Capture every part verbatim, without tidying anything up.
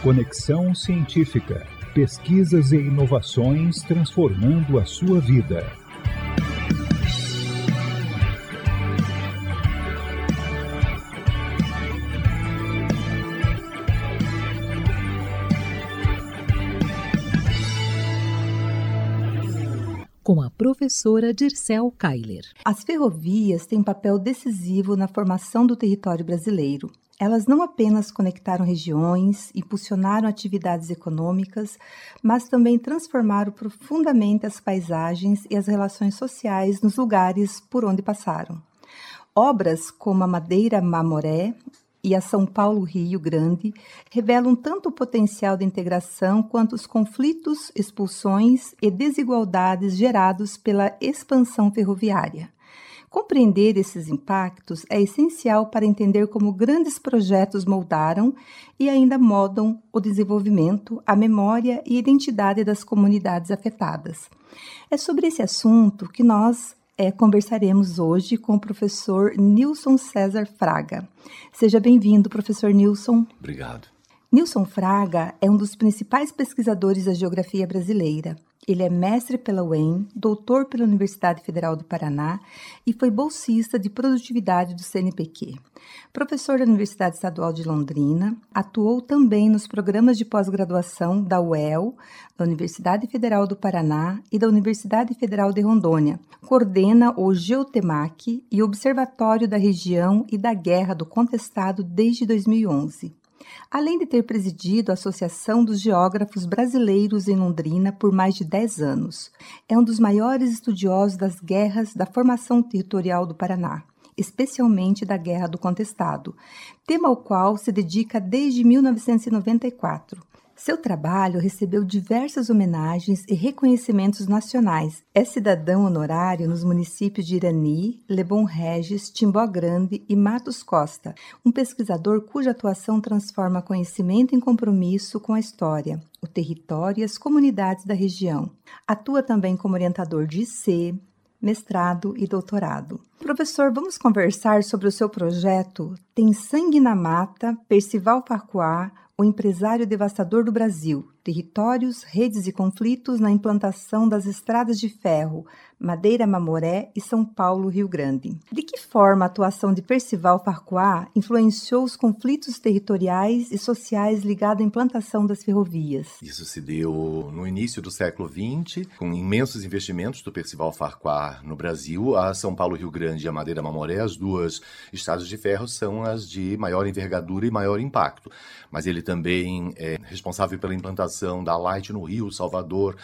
Conexão Científica. Pesquisas e inovações transformando a sua vida. Com a professora Dircel Keiler. As ferrovias têm um papel decisivo na formação do território brasileiro. Elas não apenas conectaram regiões, impulsionaram atividades econômicas, mas também transformaram profundamente as paisagens e as relações sociais nos lugares por onde passaram. Obras como a Madeira-Mamoré e a São Paulo-Rio Grande revelam tanto o potencial de integração quanto os conflitos, expulsões e desigualdades gerados pela expansão ferroviária. Compreender esses impactos é essencial para entender como grandes projetos moldaram e ainda moldam o desenvolvimento, a memória e a identidade das comunidades afetadas. É sobre esse assunto que nós é, conversaremos hoje com o professor Nilson César Fraga. Seja bem-vindo, professor Nilson. Obrigado. Nilson Fraga é um dos principais pesquisadores da geografia brasileira. Ele é mestre pela U E M, doutor pela Universidade Federal do Paraná e foi bolsista de produtividade do C N P Q. Professor da Universidade Estadual de Londrina, atuou também nos programas de pós-graduação da U E L, da Universidade Federal do Paraná e da Universidade Federal de Rondônia. Coordena o GeoTemac e o Observatório da Região e da Guerra do Contestado desde dois mil e onze. Além de ter presidido a Associação dos Geógrafos Brasileiros em Londrina por mais de dez anos, é um dos maiores estudiosos das guerras da formação territorial do Paraná, especialmente da Guerra do Contestado, tema ao qual se dedica desde mil novecentos e noventa e quatro. Seu trabalho recebeu diversas homenagens e reconhecimentos nacionais. É cidadão honorário nos municípios de Irani, Lebon Regis, Timbó Grande e Matos Costa, um pesquisador cuja atuação transforma conhecimento em compromisso com a história, o território e as comunidades da região. Atua também como orientador de I C, mestrado e doutorado. Professor, vamos conversar sobre o seu projeto Tem Sangue na Mata, Percival Farquhar, o empresário devastador do Brasil, territórios, redes e conflitos na implantação das estradas de ferro, Madeira-Mamoré e São Paulo-Rio Grande. De que forma a atuação de Percival Farquhar influenciou os conflitos territoriais e sociais ligados à implantação das ferrovias? Isso se deu no início do século vinte, com imensos investimentos do Percival Farquhar no Brasil. A São Paulo-Rio Grande e a Madeira-Mamoré, as duas estradas de ferro, são as de maior envergadura e maior impacto. Mas ele também é responsável pela implantação da Light no Rio, Salvador,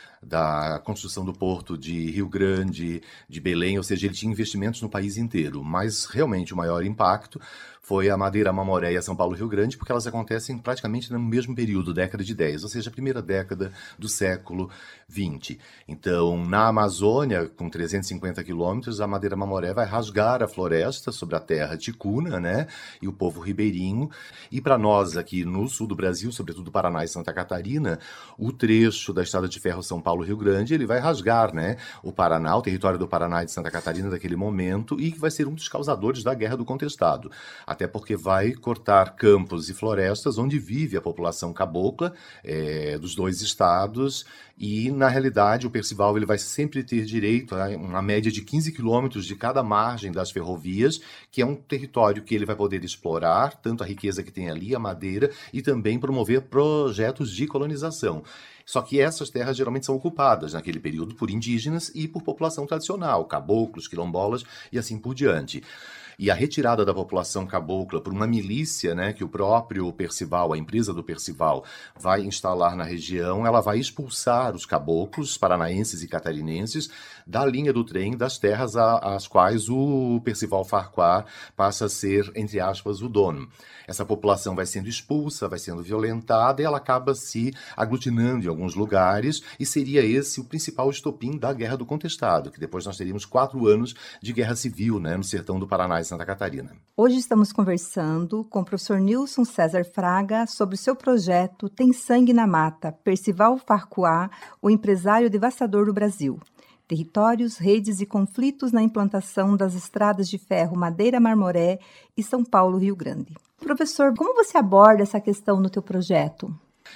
da construção do porto de Rio Grande, de Belém, ou seja, ele tinha investimentos no país inteiro, mas realmente o maior impacto foi a Madeira-Mamoré e a São Paulo-Rio Grande, porque elas acontecem praticamente no mesmo período, década de dez, ou seja, a primeira década do século vinte. Então, na Amazônia, com trezentos e cinquenta quilômetros, a Madeira-Mamoré vai rasgar a floresta sobre a terra ticuna, né, e o povo ribeirinho. E para nós aqui no sul do Brasil, sobretudo Paraná e Santa Catarina, o trecho da estrada de ferro São Paulo-Rio Grande, ele vai rasgar, né, o Paraná, o território do Paraná e de Santa Catarina daquele momento, e que vai ser um dos causadores da Guerra do Contestado. Até porque vai cortar campos e florestas onde vive a população cabocla é, dos dois estados e, na realidade, o Percival ele vai sempre ter direito a uma média de quinze quilômetros de cada margem das ferrovias, que é um território que ele vai poder explorar, tanto a riqueza que tem ali, a madeira, e também promover projetos de colonização. Só que essas terras geralmente são ocupadas naquele período por indígenas e por população tradicional, caboclos, quilombolas e assim por diante. E a retirada da população cabocla por uma milícia, né, que o próprio Percival, a empresa do Percival, vai instalar na região, ela vai expulsar os caboclos paranaenses e catarinenses da linha do trem das terras às quais o Percival Farquhar passa a ser, entre aspas, o dono. Essa população vai sendo expulsa, vai sendo violentada e ela acaba se aglutinando em alguns lugares e seria esse o principal estopim da Guerra do Contestado, que depois nós teríamos quatro anos de guerra civil, né, no sertão do Paraná e Santa Catarina. Hoje estamos conversando com o professor Nilson César Fraga sobre o seu projeto Tem Sangue na Mata, Percival Farquhar, o empresário devastador do Brasil. Territórios, Redes e Conflitos na Implantação das Estradas de Ferro Madeira-Marmoré e São Paulo-Rio Grande. Professor, como você aborda essa questão no teu projeto?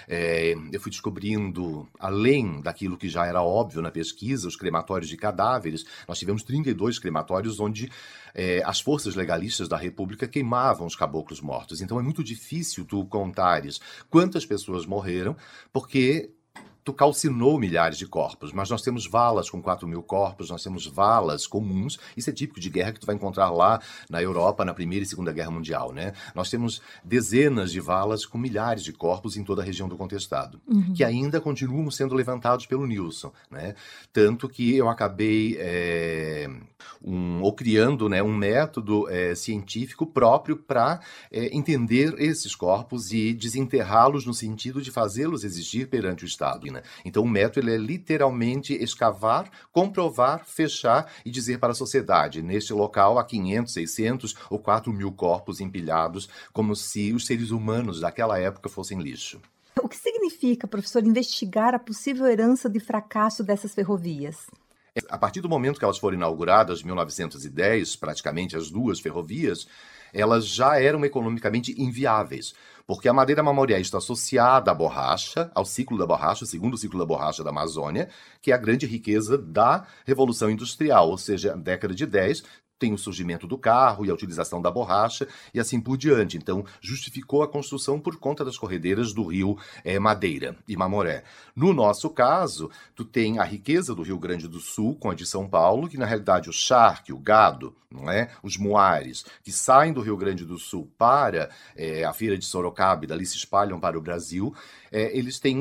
É, eu fui descobrindo, além daquilo que já era óbvio na pesquisa, os crematórios de cadáveres. Nós tivemos trinta e dois crematórios onde é, as forças legalistas da República queimavam os caboclos mortos. Então é muito difícil tu contares quantas pessoas morreram, porque tu calcinou milhares de corpos, mas nós temos valas com quatro mil corpos, nós temos valas comuns. Isso é típico de guerra que tu vai encontrar lá na Europa, na Primeira e Segunda Guerra Mundial, né? Nós temos dezenas de valas com milhares de corpos em toda a região do Contestado, uhum. que ainda continuam sendo levantados pelo Nilson, né? Tanto que eu acabei é, um, ou criando, né, um método é, científico próprio para é, entender esses corpos e desenterrá-los no sentido de fazê-los existir perante o Estado. Então o método ele é literalmente escavar, comprovar, fechar e dizer para a sociedade, neste local há quinhentos, seiscentos ou quatro mil corpos empilhados, como se os seres humanos daquela época fossem lixo. O que significa, professor, investigar a possível herança de fracasso dessas ferrovias? A partir do momento que elas foram inauguradas, em mil novecentos e dez, praticamente as duas ferrovias, elas já eram economicamente inviáveis, porque a madeira-marmoré está associada à borracha, ao ciclo da borracha, o segundo ciclo da borracha da Amazônia, que é a grande riqueza da Revolução Industrial, ou seja, década de dez, tem o surgimento do carro e a utilização da borracha e assim por diante. Então, justificou a construção por conta das corredeiras do rio é, Madeira e Mamoré. No nosso caso, tu tem a riqueza do Rio Grande do Sul com a de São Paulo, que na realidade o charque, o gado, não é? Os muares, que saem do Rio Grande do Sul para é, a feira de Sorocaba e dali se espalham para o Brasil, é, eles têm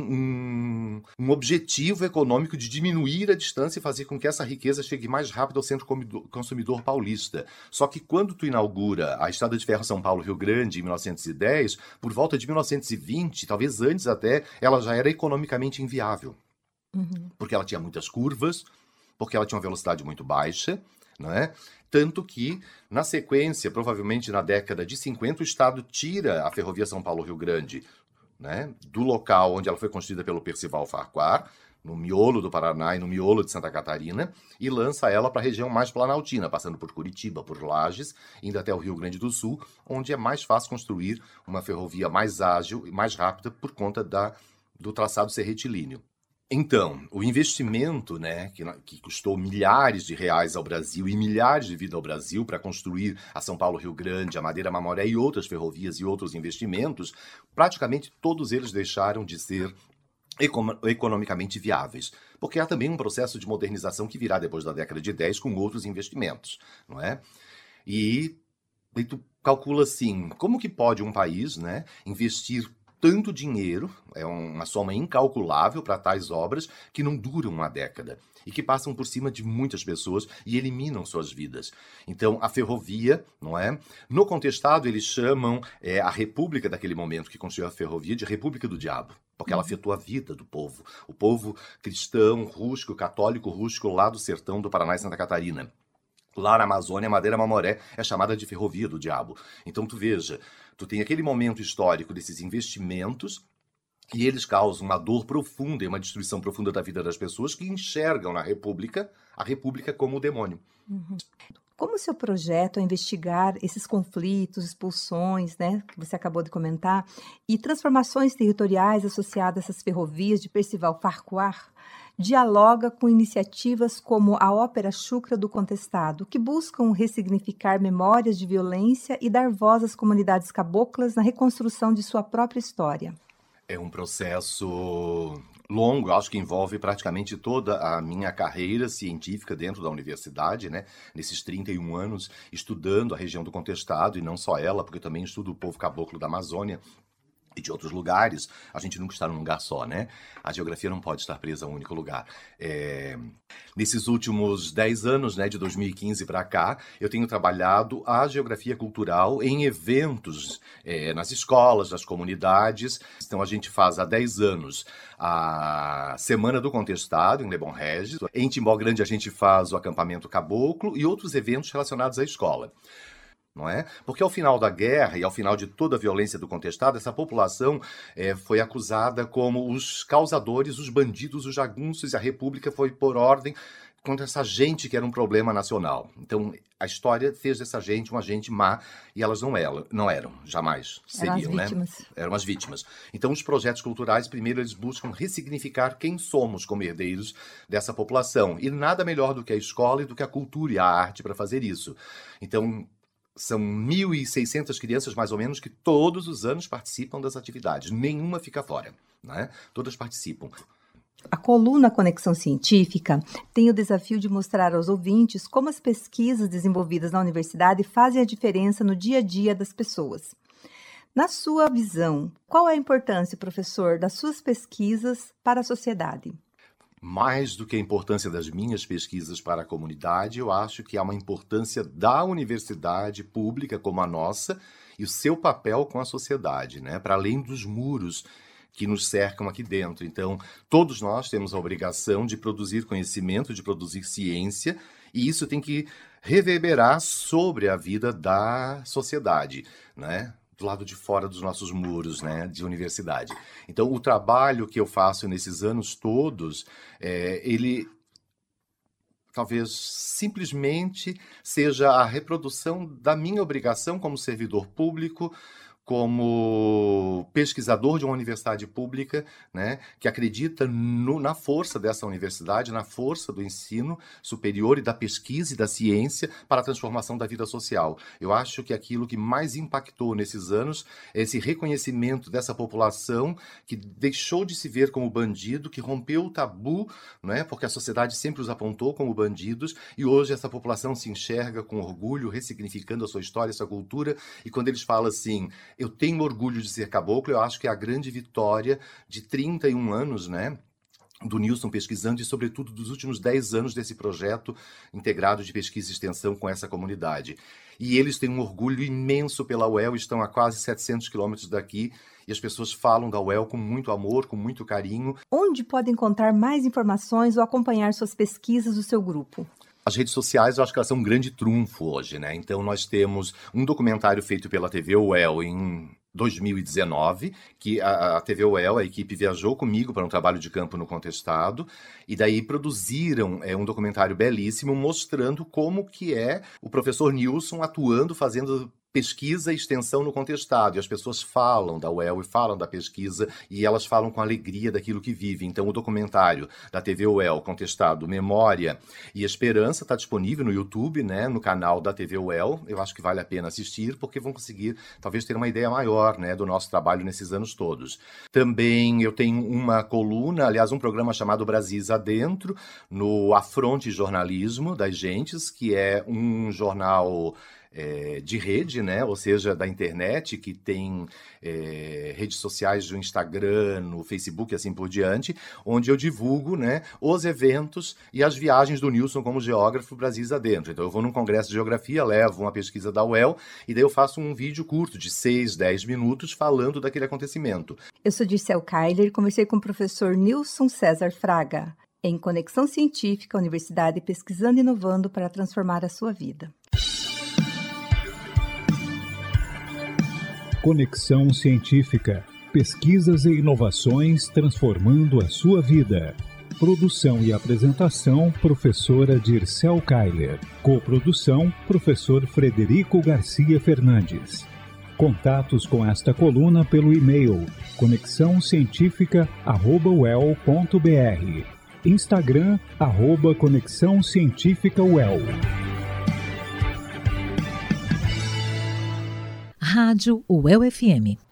um, um objetivo econômico de diminuir a distância e fazer com que essa riqueza chegue mais rápido ao centro consumidor paulista. Só que quando tu inaugura a Estrada de Ferro São Paulo-Rio Grande em mil novecentos e dez, por volta de mil novecentos e vinte, talvez antes até, ela já era economicamente inviável. Uhum. Porque ela tinha muitas curvas, porque ela tinha uma velocidade muito baixa, não é? Tanto que, na sequência, provavelmente na década de cinquenta, o Estado tira a ferrovia São Paulo-Rio Grande, né, do local onde ela foi construída pelo Percival Farquhar, no miolo do Paraná e no miolo de Santa Catarina, e lança ela para a região mais planaltina, passando por Curitiba, por Lages, indo até o Rio Grande do Sul, onde é mais fácil construir uma ferrovia mais ágil e mais rápida por conta da, do traçado ser retilíneo. Então, o investimento, né, que, que custou milhares de reais ao Brasil e milhares de vidas ao Brasil para construir a São Paulo-Rio Grande, a Madeira-Marmoré e outras ferrovias e outros investimentos, praticamente todos eles deixaram de ser economicamente viáveis, porque há também um processo de modernização que virá depois da década de dez com outros investimentos, não é? E, e tu calcula assim, como que pode um país, né, investir tanto dinheiro, é uma soma incalculável para tais obras que não duram uma década e que passam por cima de muitas pessoas e eliminam suas vidas. Então, a ferrovia, não é? No Contestado, eles chamam é, a república daquele momento que construiu a ferrovia de República do Diabo, porque ela afetou a vida do povo. O povo cristão, rústico, católico, rústico lá do sertão do Paraná e Santa Catarina. Lá na Amazônia, a Madeira-Marmoré é chamada de Ferrovia do Diabo. Então, tu veja, tu tem aquele momento histórico desses investimentos e eles causam uma dor profunda e uma destruição profunda da vida das pessoas que enxergam na República a República como o demônio. Uhum. Como o seu projeto é investigar esses conflitos, expulsões, né, que você acabou de comentar, e transformações territoriais associadas a essas ferrovias de Percival Farquhar, dialoga com iniciativas como a Ópera Chucra do Contestado, que buscam ressignificar memórias de violência e dar voz às comunidades caboclas na reconstrução de sua própria história? É um processo longo, acho que envolve praticamente toda a minha carreira científica dentro da universidade, né? Nesses trinta e um anos, estudando a região do Contestado, e não só ela, porque eu também estudo o povo caboclo da Amazônia e de outros lugares. A gente nunca está num lugar só, né? A geografia não pode estar presa a um único lugar. É... Nesses últimos dez anos, né, de dois mil e quinze para cá, eu tenho trabalhado a geografia cultural em eventos, é, nas escolas, nas comunidades. Então, a gente faz há dez anos a Semana do Contestado, em Lebon Regis. Em Timbó Grande, a gente faz o acampamento caboclo e outros eventos relacionados à escola. Não é? Porque ao final da guerra e ao final de toda a violência do Contestado, essa população é, foi acusada como os causadores, os bandidos, os jagunços, e a República foi por ordem contra essa gente que era um problema nacional. Então, a história fez dessa gente uma gente má e elas não eram, não eram jamais seriam, eram as né? vítimas. Eram as vítimas. Então, os projetos culturais, primeiro, eles buscam ressignificar quem somos como herdeiros dessa população. E nada melhor do que a escola e do que a cultura e a arte para fazer isso. Então, são mil e seiscentas crianças, mais ou menos, que todos os anos participam das atividades. Nenhuma fica fora, né? Todas participam. A coluna Conexão Científica tem o desafio de mostrar aos ouvintes como as pesquisas desenvolvidas na universidade fazem a diferença no dia a dia das pessoas. Na sua visão, qual é a importância, professor, das suas pesquisas para a sociedade? Mais do que a importância das minhas pesquisas para a comunidade, eu acho que há uma importância da universidade pública como a nossa e o seu papel com a sociedade, né? Para além dos muros que nos cercam aqui dentro. Então, todos nós temos a obrigação de produzir conhecimento, de produzir ciência, e isso tem que reverberar sobre a vida da sociedade, né? Do lado de fora dos nossos muros, né, de universidade. Então, o trabalho que eu faço nesses anos todos, é, ele talvez simplesmente seja a reprodução da minha obrigação como servidor público, como pesquisador de uma universidade pública, né, que acredita no, na força dessa universidade, na força do ensino superior e da pesquisa e da ciência para a transformação da vida social. Eu acho que aquilo que mais impactou nesses anos é esse reconhecimento dessa população que deixou de se ver como bandido, que rompeu o tabu, né, porque a sociedade sempre os apontou como bandidos, e hoje essa população se enxerga com orgulho, ressignificando a sua história, a sua cultura, e quando eles falam assim, eu tenho orgulho de ser caboclo, eu acho que é a grande vitória de trinta e um anos, né, do Nilson pesquisando e, sobretudo, dos últimos dez anos desse projeto integrado de pesquisa e extensão com essa comunidade. E eles têm um orgulho imenso pela U E L, estão a quase setecentos quilômetros daqui, e as pessoas falam da U E L com muito amor, com muito carinho. Onde pode encontrar mais informações ou acompanhar suas pesquisas do seu grupo? As redes sociais, eu acho que elas são um grande trunfo hoje, né? Então, nós temos um documentário feito pela T V U E L em dois mil e dezenove, que a, a T V U E L, a equipe viajou comigo para um trabalho de campo no Contestado, e daí produziram é, um documentário belíssimo mostrando como que é o professor Nilson atuando, fazendo pesquisa e extensão no Contestado, e as pessoas falam da U E L e falam da pesquisa, e elas falam com alegria daquilo que vivem. Então, o documentário da T V U E L, Contestado, Memória e Esperança, está disponível no YouTube, né, no canal da T V U E L. Eu acho que vale a pena assistir, porque vão conseguir, talvez, ter uma ideia maior, né, do nosso trabalho nesses anos todos. Também eu tenho uma coluna, aliás, um programa chamado Brasis Adentro, no Afronte Jornalismo das Gentes, que é um jornal É, de rede, né? Ou seja, da internet, que tem é, redes sociais do Instagram, no Facebook e assim por diante, onde eu divulgo, né, os eventos e as viagens do Nilson como geógrafo Brasis Adentro. Então eu vou num congresso de geografia, levo uma pesquisa da U E L e daí eu faço um vídeo curto de seis, dez minutos falando daquele acontecimento. Eu sou Dircel Keiler e conversei com o professor Nilson César Fraga, em Conexão Científica, Universidade Pesquisando e Inovando para transformar a sua vida. Conexão Científica. Pesquisas e inovações transformando a sua vida. Produção e apresentação, professora Dircel Keiler. Coprodução, professor Frederico Garcia Fernandes. Contatos com esta coluna pelo e-mail conexão científica arroba u e l ponto b r. Instagram, arroba Conexão Científica U E L. Rádio U E L F M.